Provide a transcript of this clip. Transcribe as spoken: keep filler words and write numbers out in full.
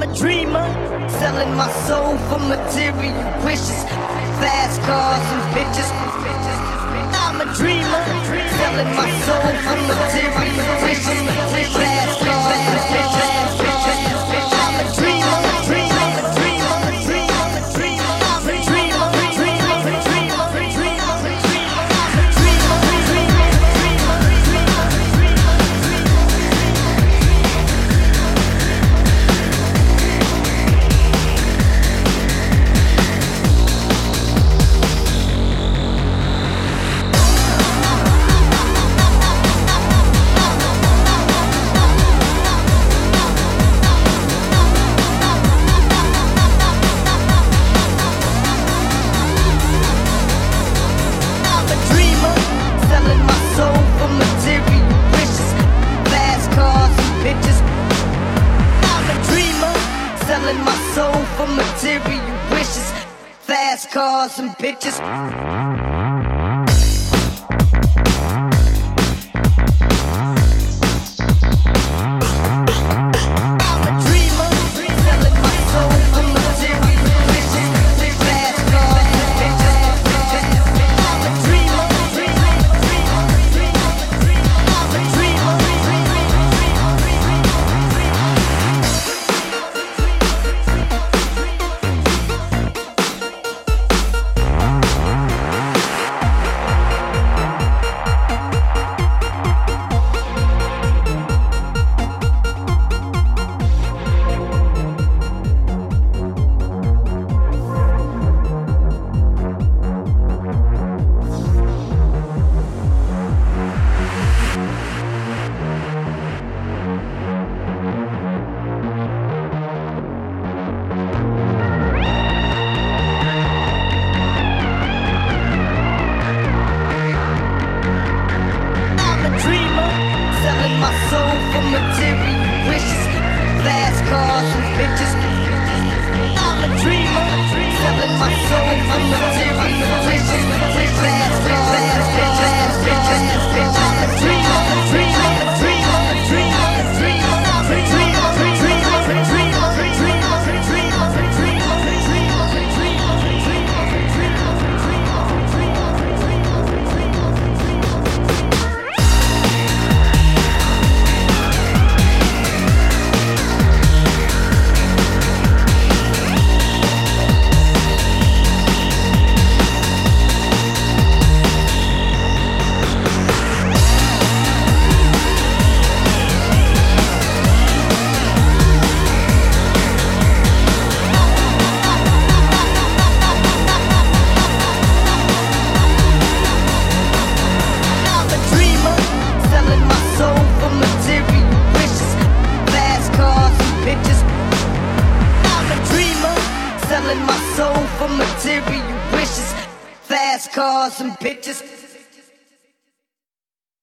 I'm a dreamer, selling my soul for material wishes, fast cars and bitches. I'm a dreamer, selling my soul for material wishes, fast cars and bitches. I'm a dreamer, dreamer, dreamer, dreamer, dreamer, I'm a dreamer, dreamer, dreamer, dreamer, selling my soul for material wishes, fast cars and bitches. My soul for material wishes, fast cars and bitches. I'm a dreamer, selling my soul for material wishes, fast cars and bitches. I'm a dreamer, dreamer, dreamer, dreamer, dreamer, I'm a dreamer, dreamer, dreamer, dreamer, dreamer, selling my soul for material wishes, fast cars and bitches.